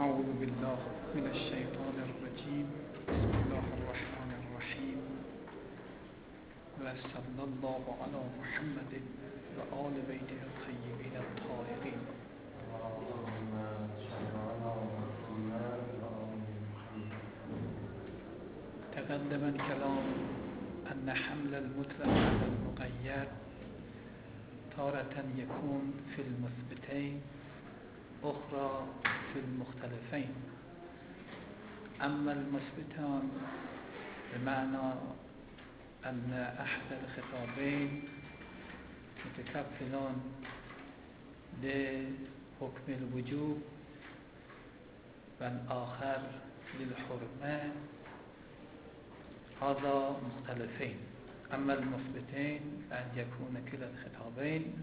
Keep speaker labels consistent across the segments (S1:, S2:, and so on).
S1: أعوذ بالله من الشيطان الرجيم. بسم الله الرحمن الرحيم. وصلى الله على محمد وآل بيته الطيبين الطاهرين. تقدم الكلام أن حمل المطلق على المقيد تارة يكون في المثبتين أخرى في المختلفين. أما المثبتان بمعنى أن أحد الخطابين متكفلان لحكم الوجوب والآخر للحرمة، هذا مختلفين. أما المثبتين أن يكون كلا الخطابين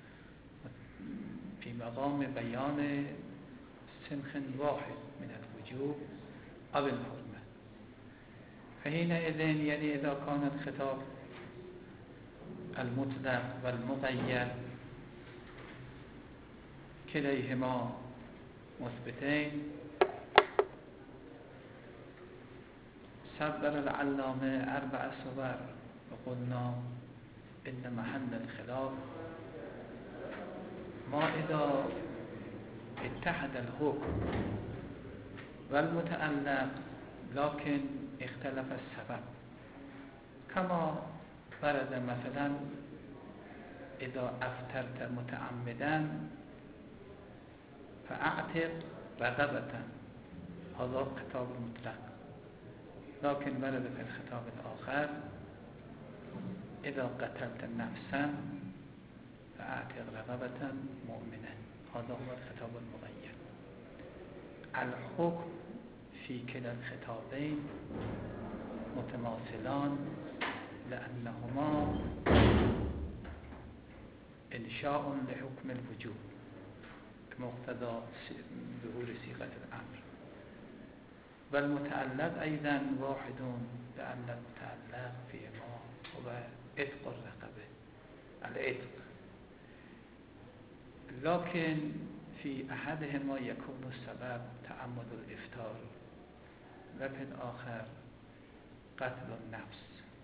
S1: في مقام بيان سنخ واحد من الوجوب أو الحرمة، فحينئذ يعني إذا كان الخطاب المطلق والمقيد كليهما مثبتين، صبر العلامة 4 صور وقلنا إن محل الخلاف ما إذا اتحد الحكم والمتعلق لكن اختلف السبب، كما ورد مثلا إذا أفطرت متعمدا فأعتق رقبة، هذا خطاب المطلق. لكن ورد في الخطاب الآخر إذا قتلت نفسا فأعتق رقبة مؤمنة، هذا هو الخطاب المغير. الحكم في كلا الخطابين متماثلان لأنهما إنشاء لحكم الوجوب كمقتضى ظهور صيغة الأمر، والمتعلق أيضا واحد لأن المتعلق فيما هو عتق الرقبة، العتق. لكن في أحدهما يكون السبب تعمد الإفطار وفي الآخر قتل النفس.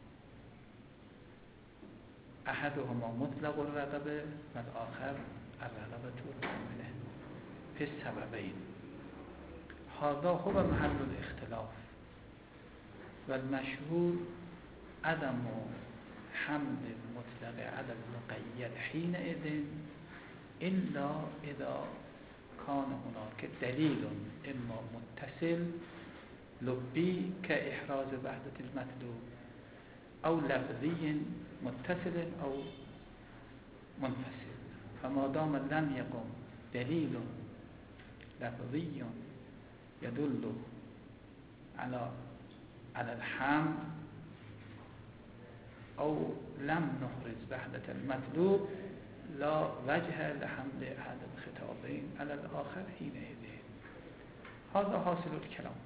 S1: أحدهما مطلق الرقبة والآخر الرقبة المؤمنة في السببين. هذا هو محل الاختلاف، والمشهور عدم حمل المطلق على المقيد حينئذ إلا إذا كان هناك دليل إما متصل لبي كإحراز وحدة المطلوب، أو لفظي متصل أو منفصل. فما دام لم يقم دليل لفظي يدل على الحمل أو لم نحرز وحدة المطلوب لا وجه لحمل أحد الخطابين على الآخر حينئذ. هذا حاصل الكلام.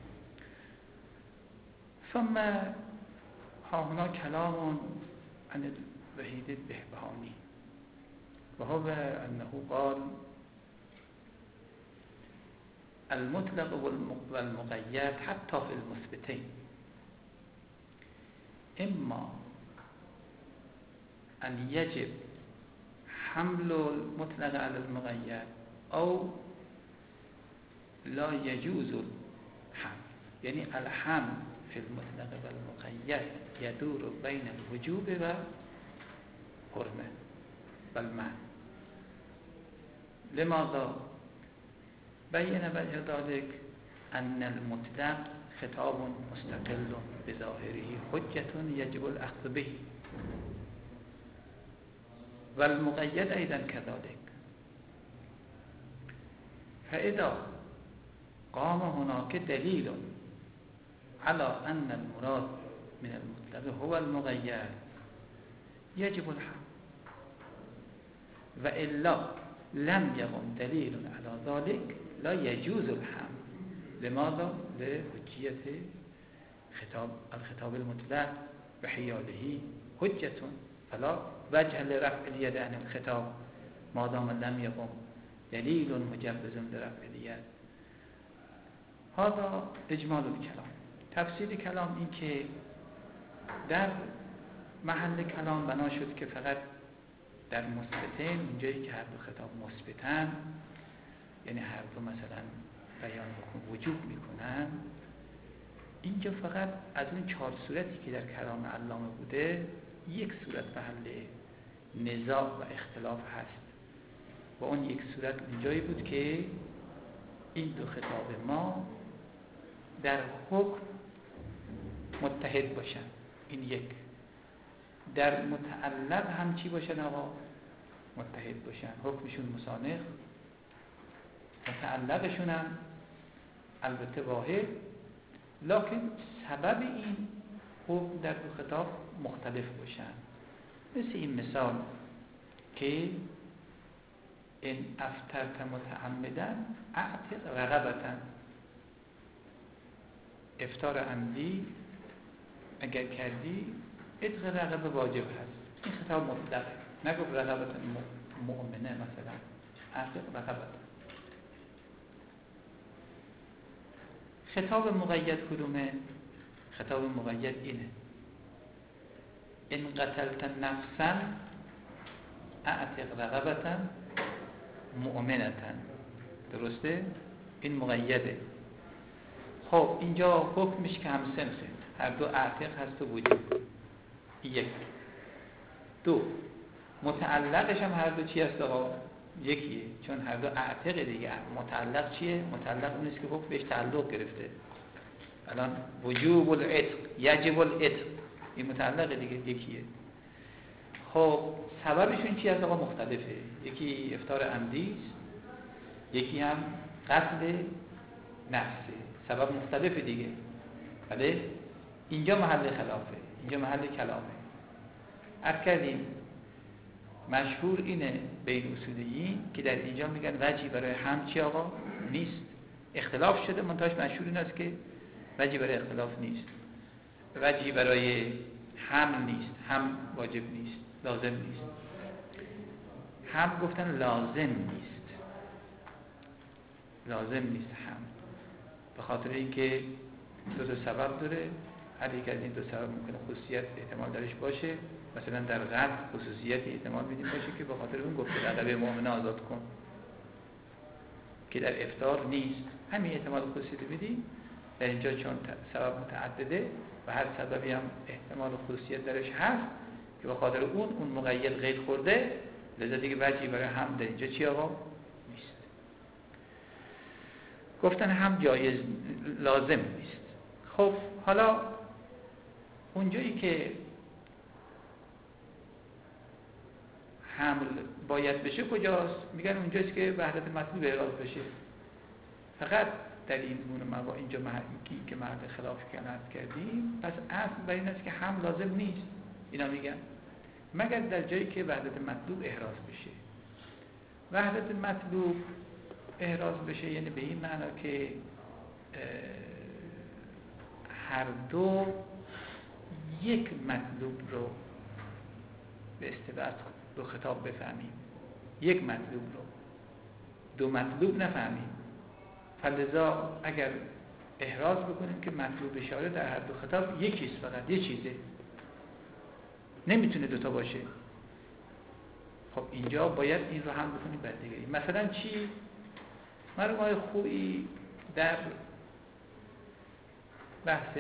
S1: ثم هنا كلام عن الوحيد البهبهاني، وهو أنه قال المطلق والمقيد حتى في المثبتين إما أن يجب حمل المطلق على المقيد أو لا يجوز الحمل. يعني الحمل في المطلق والمقيد يدور بين الوجوب والحرمة والمنع. لماذا؟ بين وجه ذلك أن المطلق خطاب مستقل بظاهره حجة يجب الأخذ به، والمقيد أيضا كذلك. فإذا قام هناك دليل على أن المراد من المطلق هو المقيد يجب الحمل، وإلا لم يقم دليل على ذلك لا يجوز الحمل. لماذا؟ لحجية الخطاب المطلق بحياله حجة، فلا وجه لرفع اليد عن الخطاب ما دام لم يقم دليل مجوز لرفع اليد. هذا اجمال الکلام. تفسیر کلام این که در محل کلام بنا شد که فقط در مثبتین، اونجایی که هر دو خطاب مثبتن، یعنی هر دو مثلا بیان حکم وجوب میکنن، اینجا فقط از اون 4 صورتی که در کلام علامه بوده یک صورت محل نزاع و اختلاف هست و اون یک صورت اونجایی بود که این دو خطاب ما در حکم متحد باشن. این یک. در متعلق هم چی باشن آقا؟ متحد باشن. حکمشون مسانخ، متعلقشون هم البته واحد، لکن سبب این حکم در دو خطاب مختلف باشن. مثل این مثال که ان افطرت متعمدا اعتق رقبة، افطار عمدی اگر کردی عتق رقبه واجب هست. این خطاب مطلقه، نگفت رقبة مؤمنه مثلا، اعتق رقبة. خطاب مقید کدومه؟ خطاب مقید اینه: ان قتلت نفسا اعتق رقبة مؤمنة. درسته؟ این مقیده. خب اینجا حکمش که هم سنخه، هر دو اعتق هست و وجود. یک. دو، متعلقش هم هر دو چی هست آقا؟ یکیه، چون هر دو اعتق دیگه. متعلق چیه؟ متعلق اونیست که حکم بهش تعلق گرفته. الان وجوب العتق، یجب العتق، این متعلق دیگه یکیه. خب سببشون چی هست آقا؟ مختلفه. یکی افطار عمدی است، یکی هم قتل نفسه. سبب مختلفه دیگه. بله؟ اینجا محل خلافه، اینجا محل کلامه. عرض کردیم مشهور اینه بین اصولیین که در اینجا میگن وجهی برای حمل چی آقا؟ نیست. اختلاف شده، منتهاش مشهور این است که وجهی برای اختلاف نیست. وجهی برای حمل نیست، هم واجب نیست، لازم نیست. هم گفتن لازم نیست، لازم نیست هم، به خاطر اینکه دو سبب داره. هر یک از این دو سبب ممکنه خصوصیت احتمال درش باشه. مثلا در قتل خصوصیت احتمال میدیم باشه که به خاطر اون گفته رقبه مؤمنه آزاد کن، که در افطار نیست. همین احتمال خصوصیت میدیم در اینجا، چون سبب متعدده و هر سببی هم احتمال خصوصیت درش هست که به خاطر اون مقید قید خورده، لذا دیگه وجهی برای هم در اینجا چی آقا؟ نیست. گفتن هم جایز، لازم نیست. خب حالا اونجایی که حمل باید بشه کجاست؟ میگن اونجاست که وحدت مطلوب احراز بشه. فقط در این گونه اینجا که محل خلاف کردیم، پس اصل بر این است که حمل لازم نیست. اینا میگن مگر در جایی که وحدت مطلوب احراز بشه. وحدت مطلوب احراز بشه یعنی به این معنا که هر دو یک مطلوب رو به اصطلاح دو خطاب بفهمیم، یک مطلوب رو، دو مطلوب نفهمیم. فلذا اگر احراز بکنیم که مطلوب اشاره در هر دو خطاب یکیست، فقط یه چیزه، نمیتونه دوتا باشه. خب اینجا باید این رو هم بکنیم بعد دیگری. مثلا چی؟ مرموهای خویی در بحث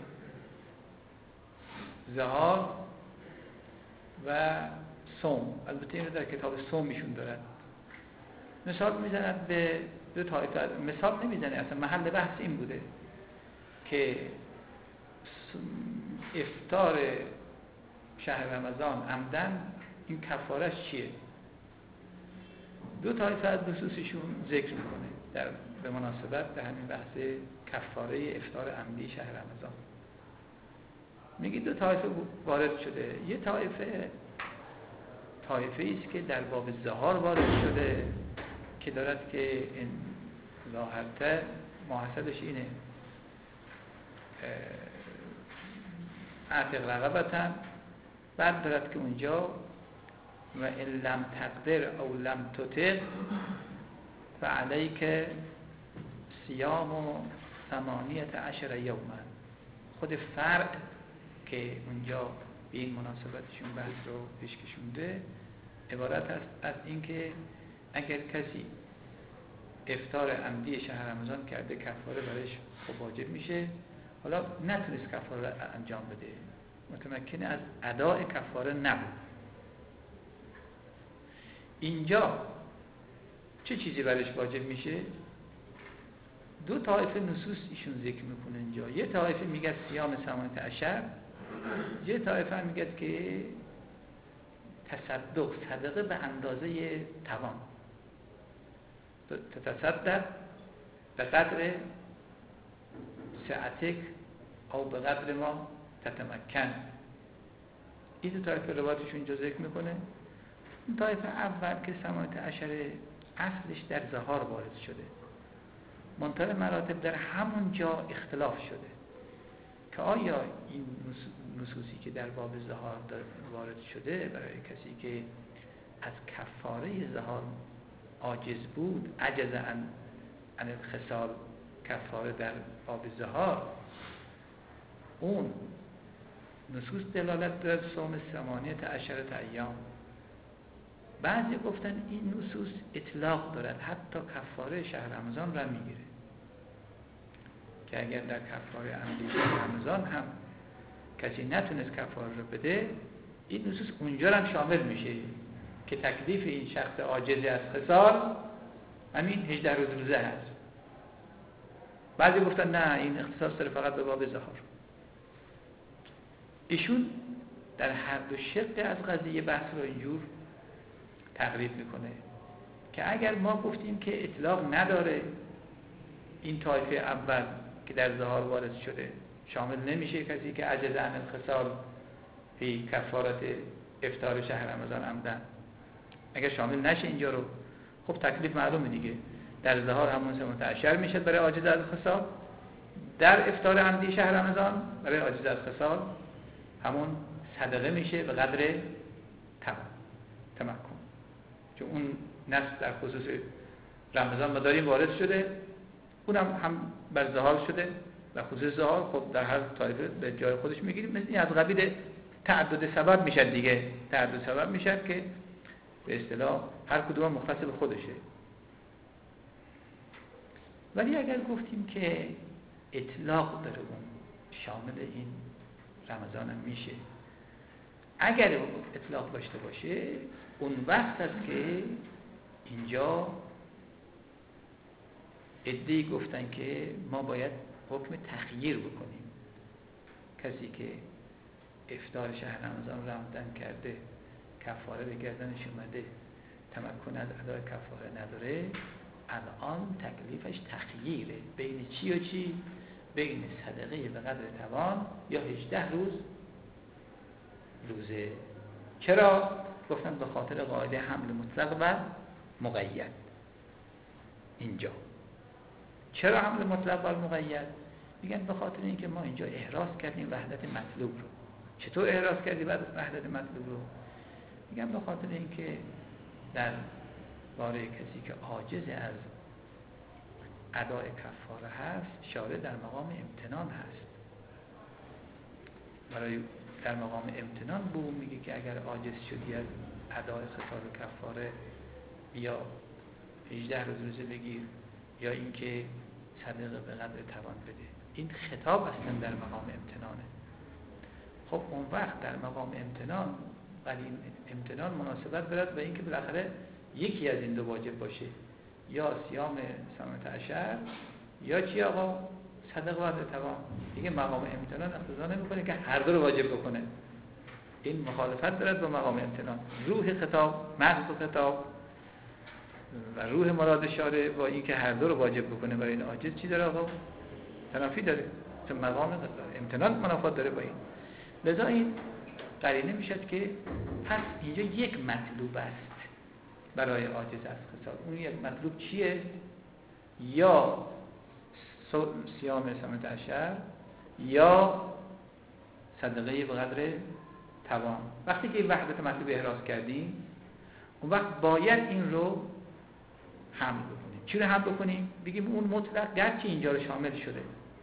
S1: زهار و صوم، البته این رو در کتاب صوم میشون دارن، مثال میزنن به دو طایفه. مثال نمیزنه، اصلا محل بحث این بوده که افطار شهر رمضان عمدن این کفارش چیه. دو طایفه از نصوصشون ذکر میکنه به مناسبت در همین بحث کفاره افطار عمدی شهر رمضان. میگه دو طایفه وارد شده. یه طایفه است که در باب زهار وارد شده که دارد که این ظاهرته محاسبش اینه اعتق رقبتن، بعد دارد که اونجا و ان لم تقدر او لم تطق فعلیک صیام 18 یوما. خود فرع که اونجا به این مناسبتشون بحث رو پیش کشونده عبارت است از اینکه اگر کسی افطار عمدی شهر رمضان کرده کفاره برایش خب واجب میشه، حالا نتونست کفاره رو انجام بده، متمکن از اداء کفاره نبود، اینجا چه چیزی برایش واجب میشه؟ دو طایفه نصوص ایشون ذکر میکنه اینجا. یه طایفه میگه صیام 18، یه طایفه هم میگه که تصدق، صدقه به اندازه توان، تتصدق به قدر سعتک او به قدر ما تتمکن. این دو طایفه روایتشون اینجا ذکر میکنه. اون طایفه اول که 18 اصلش در ظهار وارد شده، منتهی مراتب در همون جا اختلاف شده که آیا این نصوصی که در باب ظهار وارد شده برای کسی که از کفاره ظهار عاجز بود، عجز عن الخصال کفاره در باب ظهار، اون نصوص دلالت دارد صوم 18 ایام. بعضی گفتن این نصوص اطلاق دارد، حتی کفاره شهر رمضان را میگیره که اگر در کفاره عمدی شهر رمضان هم کسی نتونست کفاره رو بده، این نصوص اونجا هم شامل میشه که تکلیف این شخص عاجز از خصال همین 18 روزه هست. بعضی گفتن نه، این اختصاص داره فقط به باب ظهار. ایشون در هر دو شق از قضیه بحث رو اینجور تقریب میکنه که اگر ما گفتیم که اطلاق نداره، این طایفه اول که در ظهار وارد شده شامل نمیشه کسی که عجز عن الخصال فی کفارت افطار شهر رمضان عمدن. اگر شامل نشه اینجا رو، خب تکلیف معلومه دیگه، در ظهار همون 18 میشه برای عاجز از خصال، در افطار عمدی شهر رمضان برای عاجز از خصال همون صدقه میشه به قدر تمکن. چون اون نص در خصوص رمضان ما داریم وارد شده، اونم هم بر ظهار شده و خصوص ظهار خب در هر طایفه به جای خودش میگیریم. مثل این از قبیل تعدد سبب میشد دیگه، تعدد سبب میشد که به اصطلاح هر کدوم مختص به خودشه. ولی اگر گفتیم که اطلاق داره، اون شامل این رمضان هم میشه، اگر اطلاق داشته باشه اون وقت است که اینجا عده‌ای گفتن که ما باید حکم تخییر بکنیم. کسی که افطار شهر رمضان رمضان کرده، کفاره به گردنش اومده، تمکن از ادای کفاره نداره، الان تکلیفش تخییره بین چی و چی؟ بین صدقه به قدر توان یا 18 روزه. چرا؟ گفتن به خاطر قاعده حمل مطلق و مقید. اینجا چرا حمل مطلق و مقید؟ میگن به خاطر اینکه ما اینجا احراز کردیم وحدت مطلوب رو. چطور احراز کردی وحدت مطلوب رو؟ میگن به خاطر اینکه در باره کسی که عاجز از ادای کفاره هست، شارع در مقام امتنان هست. برای در مقام امتنان به اون میگه که اگر عاجز شدی از ادای خصال کفاره، یا 18 روزه بگیر، یا اینکه صدقه به قدر توان بده. این خطاب اصلا در مقام امتنانه. خب اون وقت در مقام امتنان، ولی این امتنان مناسبت دارد به اینکه بالاخره یکی از این دو واجب باشه، یا صیام 18 یا چی آقا؟ صدقه به قدر توان. دیگه مقام امتنان اقتضا نمیکنه که هر دو رو واجب بکنه. این مخالفت دارد با مقام امتنان. روح خطاب، مغز خطاب و روح مراد شارع با این که هر دو رو واجب بکنه برای این عاجز چی داره آقا؟ تنافی داره. چون مقام امتنان منافات داره با این. لذا این قرینه میشد که پس اینجا یک مطلوب است برای عاجز از خصال. اون یک مطلوب چیه؟ یا صیام 18 یا صدقه به قدر توان. وقتی که وحدت مطلوب احراز کردیم، اون وقت باید این رو حمل بکنیم. چی رو حمل بکنیم؟ بگیم اون مطلق گرچه اینجا رو شامل شده،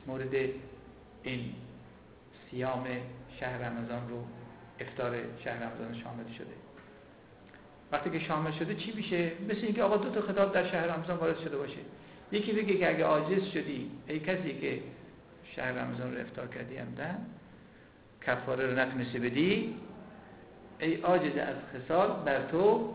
S1: مورد این صیام شهر رمضان رو، افطار شهر رمضان شامل شده. وقتی که شامل شده چی میشه؟ مثل اینکه آقا دو تا خطاب در شهر رمضان وارد شده باشه. یکی بگه که اگه عاجز شدی ای کسی که شهر رمضان رو افطار کردی عمدن، کفاره رو نتونستی بدی، ای عاجز از خصال، بر تو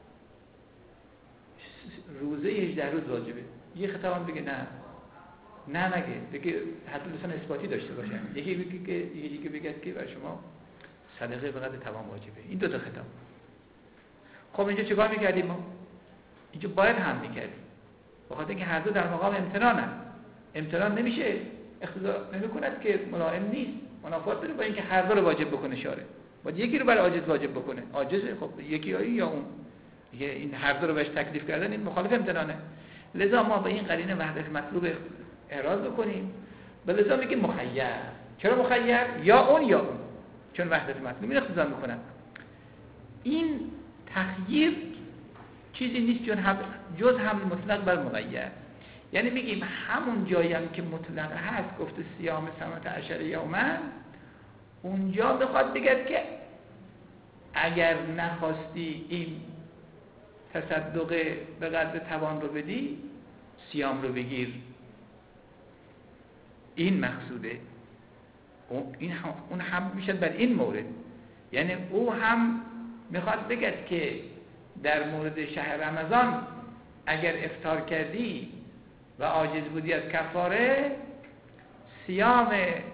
S1: روزه 18 روز واجبه. یه خطاب هم بگه نه نگه، بگه حتی لسان اثباتی داشته باشه. یکی بگه که بر شما صدقه به قدر توان واجبه. این دو تا خطاب. خب اینجا چیکار میکردیم ما؟ اینجا باید هم میکردیم، بخاطر اینکه هر دو در مقام امتنانن. امتنان نمیشه اقتضا نمیکند که ملائم نیست، منافات داره با اینکه هر دو رو واجب بکنه شارع. باید یکی رو برای عاجز واجب بکنه. عاجزه، خب یکی یا اون. این هر دو رو بهش تکلیف کردن این مخالف امتنانه. لذا ما به این قرینه وحدت مطلوب اعراض بکنیم. به لذا میگیم مخیر. چرا مخیر؟ یا اون یا اون. چون وحدت مطلوب این اقتضا میکنن. این تخییر چیزی نیست جز حمل مطلق بر مقید. یعنی میگیم همون جایی هم که مطلق هست، گفته صیام 18 یوما، اونجا بخواد بگه که اگر نخواستی این تصدق به قدر توان رو بدی، صیام رو بگیر. این مقصوده. اون هم میشه بر این مورد. یعنی او هم میخواد بگه که در مورد شهر رمضان اگر افطار کردی و عاجز بودی از کفاره، صیام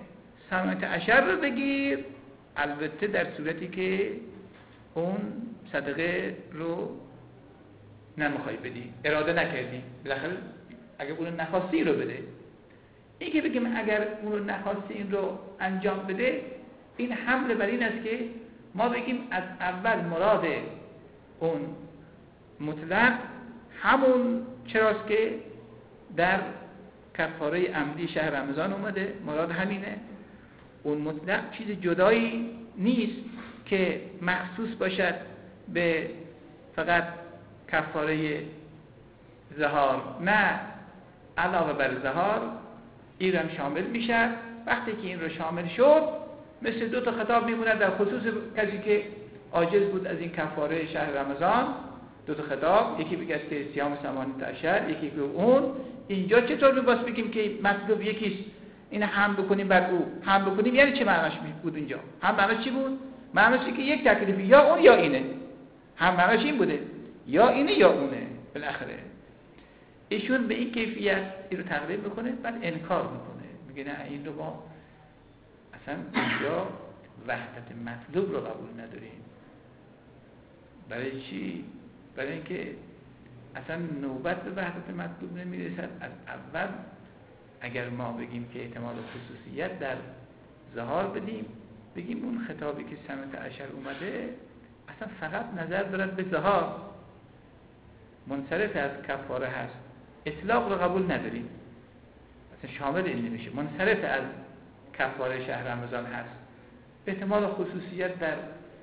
S1: 18 رو بگیر، البته در صورتی که اون صدقه رو نمیخوای بدی، اراده نکردی. بالاخره اگر اون نخواستی رو بده. این که بگیم اگر اون رو نخواستی این رو انجام بده، این حمله بر این است که ما بگیم از اول مراد اون مطلق همون چراست که در کفاره عمدی شهر رمضان اومده، مراد همینه. اون مطلق چیز جدایی نیست که مخصوص باشد به فقط کفاره ظهار، نه، علاوه بر ظهار این هم شامل میشه. وقتی که این رو شامل شد، مثل دو تا خطاب میمونه در خصوص کسی که عاجز بود از این کفاره شهر رمضان. دو تا خطاب، یکی بگه که صیام 18، یکی که اون. اینجا چطور میباس بگیم که مطلوب یکیست، این هم بکنیم بر او، هم بکنیم، یعنی چه معناش بود اینجا؟ هم معناش چی بود؟ معناش که یک تکلیفی یا اون یا اینه. هم معناش این بوده، یا اینه یا اونه. بالاخره ایشون به این کیفیت این رو تقریب میکنه، بعد انکار میکنه، میگه نه، این رو ما اصلا اینجا وحدت مطلوب رو قبول نداریم. برای چی؟ برای اینکه اصلا نوبت به وحدت مطلوب نمیرسد. از اول اگر ما بگیم که احتمال خصوصیت در ظهار بدیم، بگیم اون خطابی که 18 اومده اصلا فقط نظر دارد به ظهار، منصرف از کفاره هست، اطلاق رو قبول نداریم، اصلا شامل این نمیشه، منصرف از کفاره شهر رمضان هست. احتمال خصوصیت در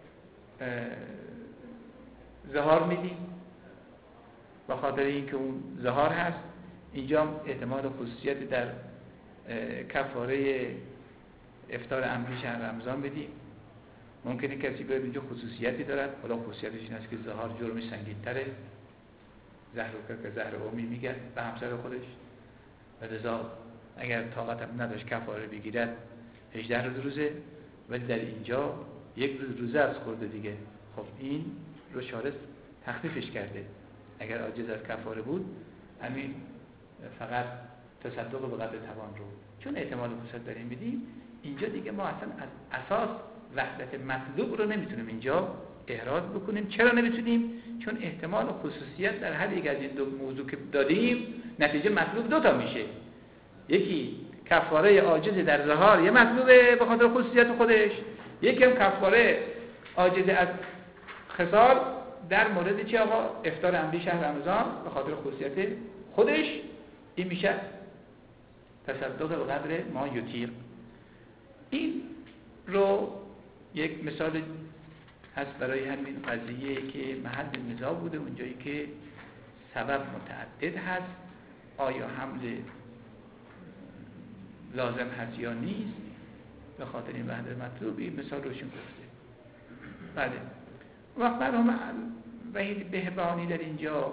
S1: ظهار میدیم با خاطر اینکه اون ظهار هست. اینجا احتمال خصوصیت در کفاره افطار عمدی شهر رمضان بدیم. ممکنه کسی بیاد اینجا خصوصیتی دارد، حالا خصوصیتش این است که ظهار جرمش سنگین‌تره، زهر که زهر عمومی میگن به همسر خودش، و لذا اگر طاقت هم نداشت کفاره بگیرد 18 روزه، ولی در اینجا یک روزه از خورده دیگه. خب این رو شارع تخفیفش کرده. اگر عاجز از کفاره بود، همین فقط تصدق به قدر توان رو، چون احتمال خصوصیت داریم میدیم، اینجا دیگه ما اصلا از اساس وحدت مطلوب رو نمیتونیم اینجا احراز بکنیم. چرا نمیتونیم؟ چون احتمال خصوصیت در هر یک از این دو موضوع که دادیم، نتیجه مطلوب دو تا میشه. یکی کفاره عاجز در ظهار یه مطلوبه به خاطر خصوصیت خودش، یکی هم کفاره عاجز از خصال در مورد چه آقا؟ افطار عمدی شهر رمضان به خاطر خصوصیت خودش. این میشه تصدق به قدر ما یطیق. این رو یک مثال هست برای همین قضیه که محل نزاع بوده، اونجایی که سبب متعدد هست. آیا حمل لازم هست یا نیست، به خاطر این وحدت مطلوبی مثال روشون گفته. بله وقت مرحوم وحید بهبهانی در اینجا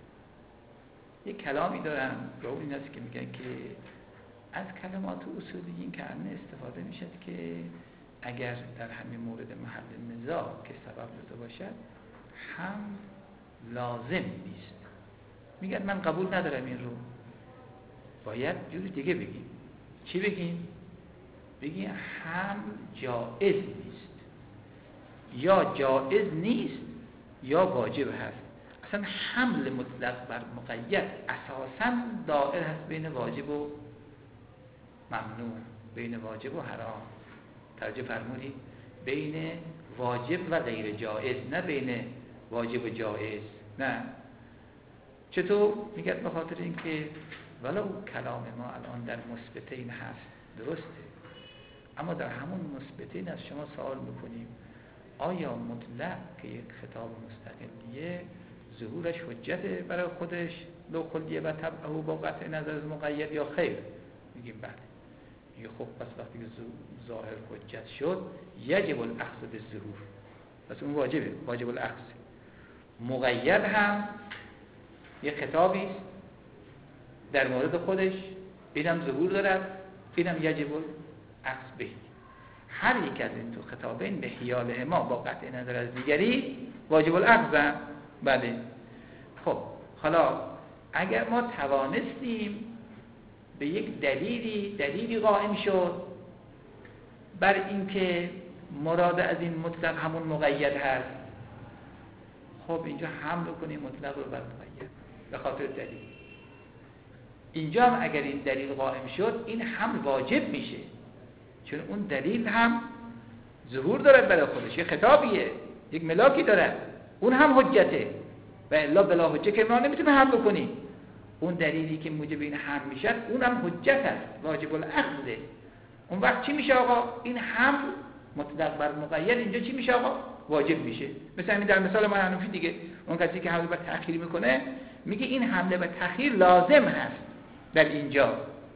S1: یک کلامی دارن که این است که میگن که از کلمات اصولیین که استفاده میشد که اگر در همین مورد محل نزاع که سبب داده باشد هم لازم نیست. میگن من قبول ندارم این رو، باید جوری دیگه بگیم. چی بگیم؟ بگیم هم جائز نیست، یا جائز نیست یا واجب هست. اصلا حمل مطلق بر مقید اساساً دائر هست بین واجب و ممنوع، بین واجب و حرام. توجه فرمودید؟ بین واجب و غیر جائز، نه بین واجب و جائز. نه. چطور؟ میگه به خاطر اینکه ولو کلام ما الان در مثبتین هست، درسته، اما در همون مثبتین از شما سوال میکنیم آیا مطلق که یک خطاب مستقلیه ظهورش حجته برای خودش لو کلیه و تبعه با قطع نظر از مقید یا خیر؟ میگیم بله. میگه خب پس وقتی که ظاهر حجت شد یجب الاخذ بالظهور، پس اون واجبه، واجب الاخذ. مقید هم یک خطابی است در مورد خودش، اینم ظهور دارد، اینم یجب الاخذ به. هر یک از این دو خطابین به حیال ما با قطع نظر از دیگری واجب الاخذ. بله. خب حالا اگر ما توانستیم به یک دلیلی قائم شد بر اینکه مراد از این مطلق همون مقید هست، خب اینجا حمل کنیم مطلق رو بر مقید به خاطر دلیل. اینجا هم اگر این دلیل قائم شد این حمل واجب میشه، چون اون دلیل هم ظهور دارد برای خودش، یک خطابیه، یک ملاکی دارد، اون هم حجته و الا بلا حجه که ما نمیتونیم حمل کنیم. اون دلیلی که موجب این حمل میشد اون هم حجت هست، واجب الاخذه. اون وقت چی میشه آقا؟ این حمل مطلق بر مقید اینجا چی میشه آقا؟ واجب میشه. مثلا همین در مثال ما حنفی دیگه، اون کسی که حمله بر تأخیر میکنه میگه این حمله بر تأخیر لازم هست در اینجا.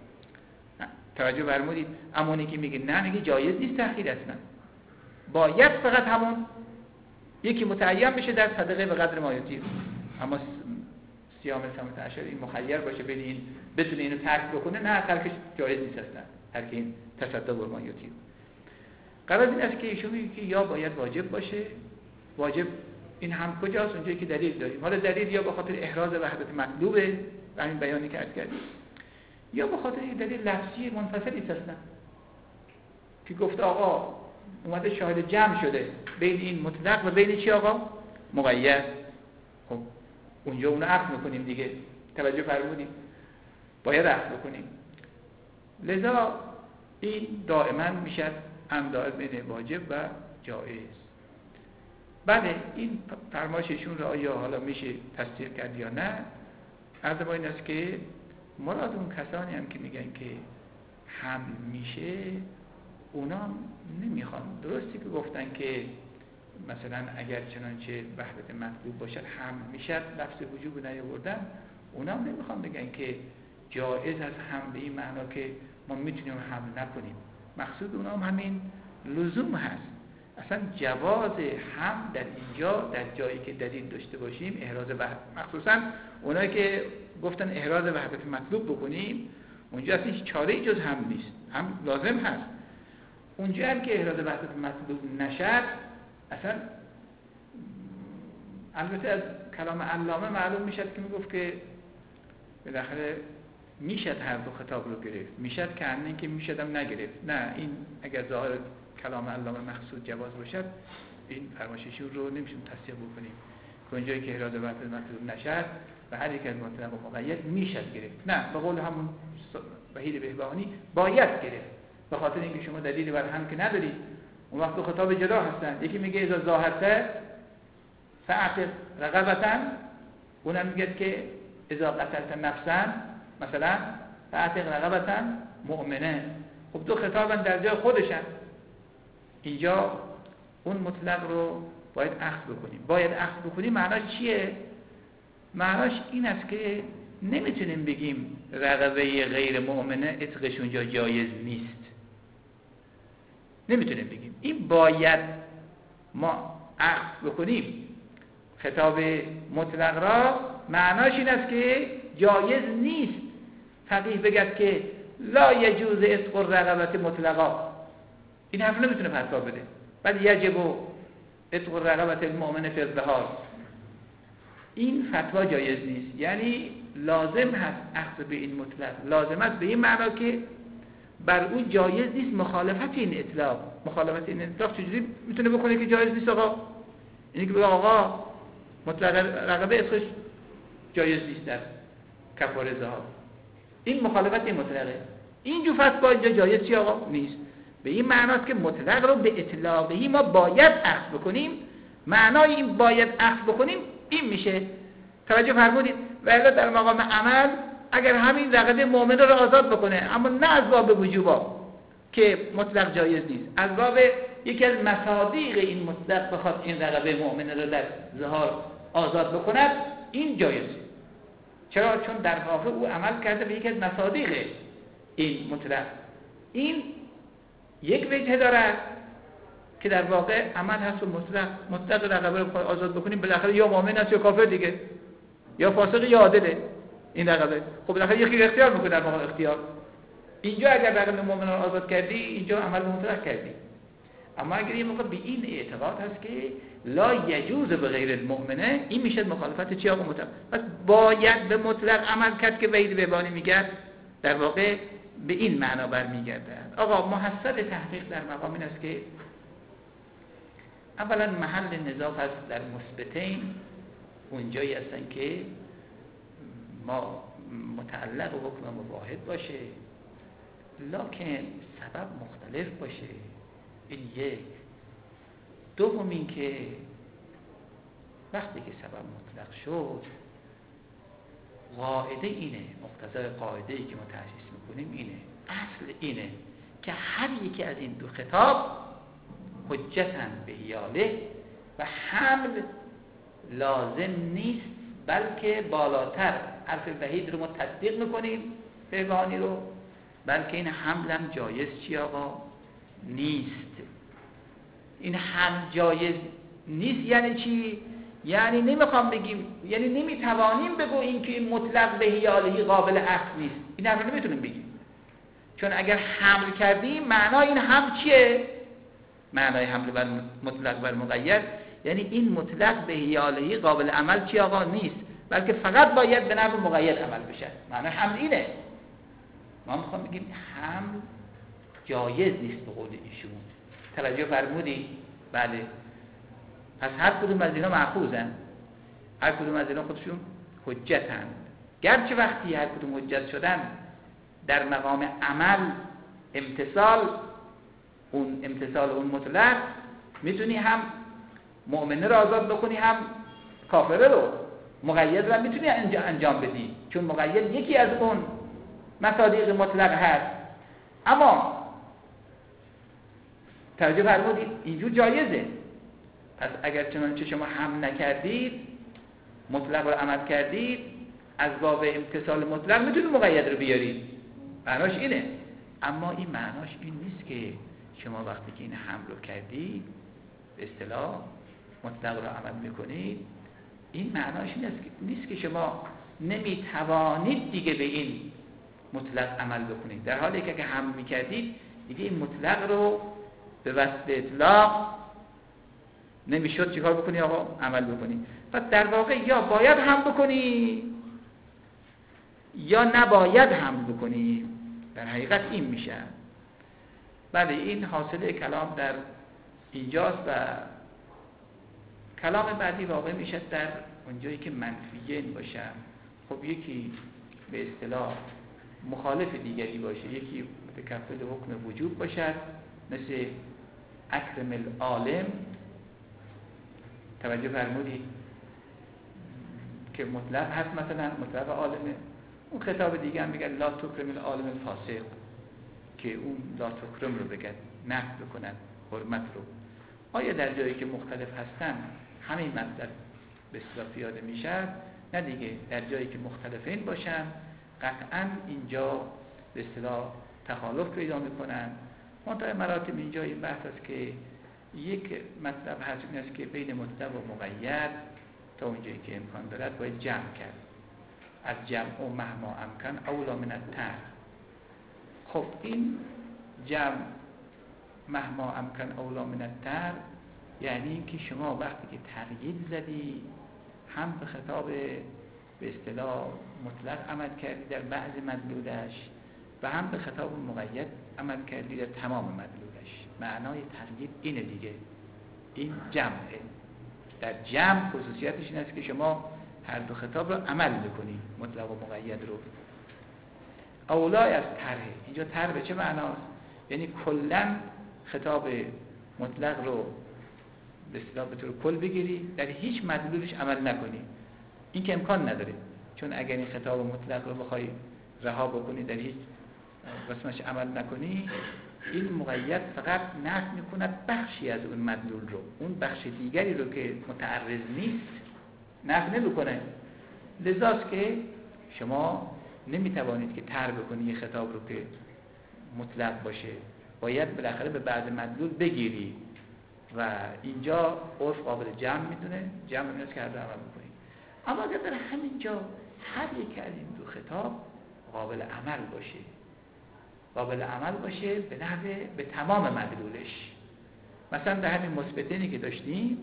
S1: توجه فرمودید؟ اما اونی که میگه نه، میگه جایز نیست تأخیر اصلا، باید فقط همون یکی متعین بشه در صدقه به قدر ما یطیق. اما سیام سمت عشر این مخیر باشه بین این بتونه اینو ترک بکنه، نه ترکش جایز نیست اصلا، ترک این تصدق به ما یطیق. قرار این است که ایشون میگه که یا باید واجب باشه، واجب این هم کجاست؟ اونجایی که دلیل داریم. حالا دلیل یا به خاطر احراز وحدت مطلوبه و همین بیانی که عرض کردیم، یا به خاطر دلیل لفظی منفصلی اصلا که گفته آقا اومده شاهد جمع شده بین این مطلق و بین چی آقا؟ مقید. خب اونجا اونو عقل میکنیم دیگه. توجه فرمودیم؟ باید عقل بکنیم. لذا این دائما میشد انداز بین واجب و جایز. بله این فرمایششون را آیا حالا میشه تصدیق کرد یا نه؟ عرض ما این است که مراد اون کسانی هم که میگن که حمل میشه اونا نمیخوان. درستی که گفتن که مثلا اگر چنانچه وحدت مطلوب باشد حمل میشد، لفظ وجوب نیاوردن، اونا هم نمیخوان بگن که جایز از حمل به این معنا که ما میتونیم حمل نکنیم. مقصود اونا هم همین لزوم هست. اصلا جواز حمل در اینجا در جایی که دلیل داشته باشیم احراز وحدت، مخصوصا اونایی که گفتن احراز وحدت مطلوب بکنیم، اونجا اصلا هیچ چاره‌ای جز حمل نیست، هم لازم هست. اونجا هم که احراز وحدت مطلوب نشد، اصلا البته از کلام علامه معلوم میشد که میگفت که بالاخره میشد هر دو خطاب رو گرفت، میشد که همین که میشد هم نگرفت. نه، این اگر ظاهر کلام علامه مقصود جواز باشد این فرمایششون رو نمیشون تصدیق بکنیم که اونجایی که احراز وحدت مطلوب نشد و هر یک از مطلق و مقید میشد گرفت. نه، به قول همون وحید بهبهانی باید گرفت، به خاطر اینکه شما دلیلی بر هم که ندارید. اون وقت دو خطاب جدا هستن، یکی میگه اذا ظاهرته فاعتق رقبتن، اونم میگه که اذا قتلت نفسا مثلا فاعتق رقبتن مؤمنه. خب دو خطابن در جای خودشن. اینجا اون مطلق رو باید اخذ بکنیم. باید اخذ بکنیم معناش چیه؟ معناش این است که نمیتونیم بگیم رقبه غیر مؤمنه عتقش اونجا جایز نیست، نمیتونیم بگیم. این باید ما اخذ بکنیم خطاب مطلق را، معناش این است که جایز نیست فقیه بگد که لا یجوز عتق الرقبه مطلقا، این حرف نمیتونه فتوا بده. بل یجب عتق الرقبه المؤمنه فی الظهار، این فتوا جایز نیست. یعنی لازم هست اخذ به این مطلق، لازم است به این معنا که بر اون جایز نیست مخالفت این اطلاق. مخالفت این اطلاق چجوری میتونه بکنه که جایز نیست؟ آقا اینی که بگه آقا مطلق رقبه عتقش جایز نیست در کفاره ظهار، این مخالفت این مطلقه. این جو فتوا اینجا جایز چی آقا؟ نیست. به این معناست که مطلق رو به اطلاقی ما باید اخذ بکنیم. معنای این باید اخذ بکنیم این میشه. توجه فرمودید؟ ولی در مقام عمل اگر همین رقبه مؤمنه رو آزاد بکنه، اما نه از باب وجوبا که مطلق جایز نیست، از باب یکی از مصادیق این مطلق بخواد این رقبه مؤمنه رو در ظهار آزاد بکند، این جایزه. چرا؟ چون در واقع او عمل کرده به یکی از مصادیق این مطلق. این یک وجه داره که در واقع عمل هست و مطلق رقبه رو آزاد بکنیم، بالاخره یا مؤمن است یا کافر دیگه، یا فاسق یا عادله این رقبه. خب بالاخره یکی اختیار میکنه در واقع اختیار. اینجا اگر رقبه مؤمن رو آزاد کردی، اینجا عمل مطلق کردی. اما اگر یه موقع به این اعتقاد هست که لا یجوز به غیر المؤمنه، این میشه مخالفت چی آقا؟ مطلق. پس باید به مطلق عمل کرد که وحید بهبانی میگه در واقع به این معنا برمیگرده. آقا محصل تحقیق در مقام این است که اولا محل نزاع هست در مثبتین، اونجایی هستن که ما متعلق و حکم مواحد باشه لکن سبب مختلف باشه. این یک. دوم این که وقتی که سبب مطلق شد، قاعده اینه، مقتضای قاعده ای که ما تأسیس میکنیم اینه، اصل اینه که هر یکی از این دو خطاب حجتن به حیاله و حمل لازم نیست، بلکه بالاتر حرف وحید رو ما تصدیق میکنیم بهبانی رو، بلکه این حمل هم جایز چی آقا؟ نیست. این حمل جایز نیست یعنی چی؟ یعنی نمیخوام بگیم، یعنی نمیتوانیم بگو این که این مطلق به حیالهی قابل اخذ نیست، این هم نمیتونیم بگیم، چون اگر حمل کردیم معنای این حمل چیه؟ معنای حمل بر مطلق بر مقید یعنی این مطلق به حیالهی قابل عمل چی آقا؟ نیست، بلکه فقط باید به نحو مقید عمل بشه. معنای حمل اینه. ما میخوام بگیم حمل جایز نیست به قول ایشون. توجه فرمودی؟ بله. پس هر کدوم از اینا مأخوذن، هر کدوم از اینا خودشون حجتن، گرچه وقتی هر کدوم حجت شدن در مقام عمل امتثال اون مطلق میتونی هم مؤمنه رو آزاد بکنی هم کافره رو، مقید رو میتونی انجام بدی، چون مقید یکی از اون مصادیق مطلق هست. اما توجه فرمودید اینجور جایزه. پس اگر چنانچه شما هم نکردید، مطلق رو عمل کردید، از باب امتثال مطلق میتونید مقید رو بیارید، معناش اینه. اما این معناش این نیست که شما وقتی که این حمل رو کردید به اصطلاح مطلق رو عمل میکنید، این معناش نیست که شما نمیتوانید دیگه به این مطلق عمل بکنید، در حالی که اگه حمل میکردید دیگه این مطلق رو به واسطه اطلاق نمیشد چیکار بکنی آقا؟ عمل بکنی. پس در واقع یا باید حمل بکنی یا نباید حمل بکنی، در حقیقت این میشه. بله این حاصل کلام در اینجاست و کلام بعدی واقع میشه در اونجایی که منفیین باشه. خب یکی به اصطلاح مخالف دیگری باشه، یکی متکفل حکم وجوب باشه مثل اکرم العالم. توجه فرمودی که مطلق هست، مثلا مطلق عالمه. اون خطاب دیگه هم میگه لا تکرم العالم الفاسق، که اون لا تکرم رو بگن، نفی بکنن حرمت رو. آیا در جایی که مختلف هستن همین مطلب به اصطلاح پیاده میشه؟ نه دیگه، در جایی که مختلفین باشن قطعا اینجا به اصطلاح تخالف پیدا میکنن. منتها مراتب اینجا این بحث است که یک مطلب هست، این است که بین مطلق و مقید تا اونجایی که امکان دارد باید جمع کرد. از جمع و مهما امکن اولا من التر. خب این جمع مهما امکن اولا من التر یعنی اینکه شما وقتی که تقیید زدی هم به خطاب به اصطلاح مطلق عمل کردی در بعض مدلولش و هم به خطاب مقید عمل کردی در تمام مدلولش. معنای تقیید اینه دیگه، این جمعه. در جمع خصوصیتش این است که شما هر دو خطاب رو عمل بکنی، مطلق و مقید رو. اولای از طرح، اینجا طرح به چه معناست؟ یعنی کلا خطاب مطلق رو به اصطلاح به طور کل بگیری، در هیچ مدلولش عمل نکنی. این که امکان نداره، چون اگر این خطاب مطلق رو بخوای رها بکنی، در هیچ قسمتش عمل نکنی، این مقید فقط نفی میکند بخشی از اون مدلول رو، اون بخش دیگری رو که متعرض نیست نفی نمیکنه. لذاست که شما نمیتوانید که طرح بکنی یه خطاب رو که مطلق باشه، باید بالاخره به بعض مدلول بگیری و اینجا عرف قابل جمع میدونه، جمع میدونه که هر دو عمل بکنی. اما اگر در همینجا هر یک از این دو خطاب قابل عمل باشه، قابل عمل باشه به نحوه به تمام مدلولش، مثلا در همین مثبتینی که داشتیم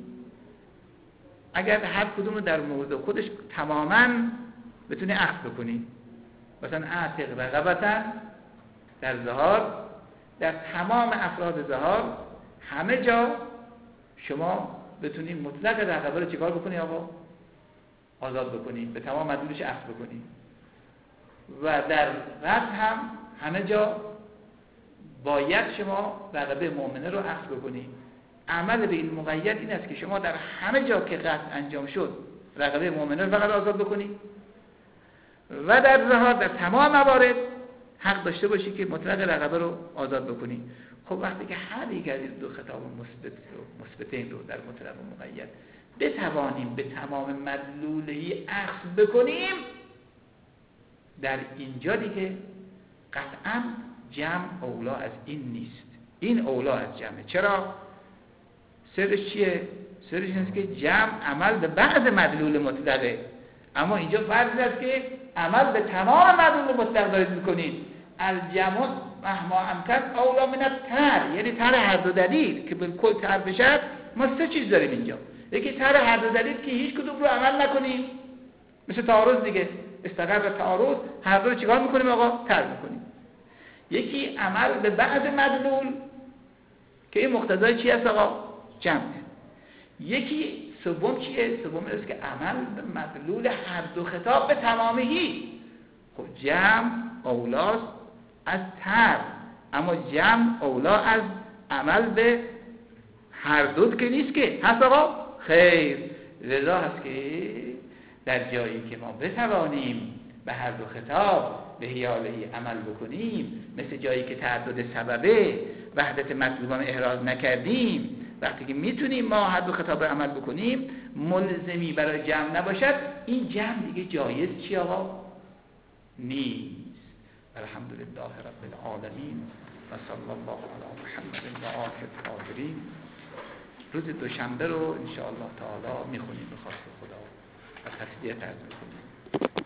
S1: اگر هر کدوم رو در موضوع خودش تماما بتونی اخذ بکنی، مثلا اعتق رقبتن در ظهار، در تمام افراد ظهار همه جا شما بتونی مطلق رقبه رو چیکار بکنی آقا؟ آزاد بکنی، به تمام مدلولش اخذ بکنی. و در رد هم همه جا باید شما رقبه مؤمنه رو اخذ بکنی. عمل به این مقید این است که شما در همه جا که قطع انجام شد رقبه مؤمنه رو فقط آزاد بکنی و در ظهار در تمام موارد حق داشته باشی که مطلق رقبه رو آزاد بکنی. خب وقتی که هر یک از دو خطاب مثبتین رو در مطلق و مقید بتوانیم به تمام مدلوله‌ای اخذ بکنیم، در اینجا دیگه قطعا جمع اولا از این نیست، این اولا از جمعه. چرا؟ سرش چیه؟ سرش اینه که جمع عمل به بعض مدلول مطلقه، اما اینجا فرض است که عمل به تمام مدلول مطلق دارید میکنید. الجمع مهما امکن اولا من التر، یعنی تر هر دو دلیل که بالکل تر بشد. ما سه چیز داریم اینجا، یکی تر هر دو دلیل که هیچ کدوم رو عمل نکنیم، مثل تعارض دیگه، استقرار تعارض هر دو رو چیکار میکنیم آقا؟ تر میکنیم. یکی عمل به بعض مدلول که این مقتضای چی هست آقا؟ جمعه. یکی سوم چیه؟ سوم است که عمل به مدلول هر دو خطاب به تمامی. خب جمع اولاست از تر، اما جمع اولا از عمل به هر دو که نیست که هست آقا؟ خیر. لذا هست که در جایی که ما بتوانیم به هر دو خطاب به حیاله‌ای عمل بکنیم، مثل جایی که تعدد سببه وحدت مطلوبان احراز نکردیم، وقتی که میتونیم ما هر دو خطاب عمل بکنیم ملزمی برای جمع نباشد، این جمع دیگه جایز چی آقا؟ نیست. الحمدلله رب العالمین و صلی الله علی محمد و آله الطاهرین. روز دوشنبه رو ان شاء الله تعالی میخونیم به خواست خدا و تسلیت عرض میکنیم.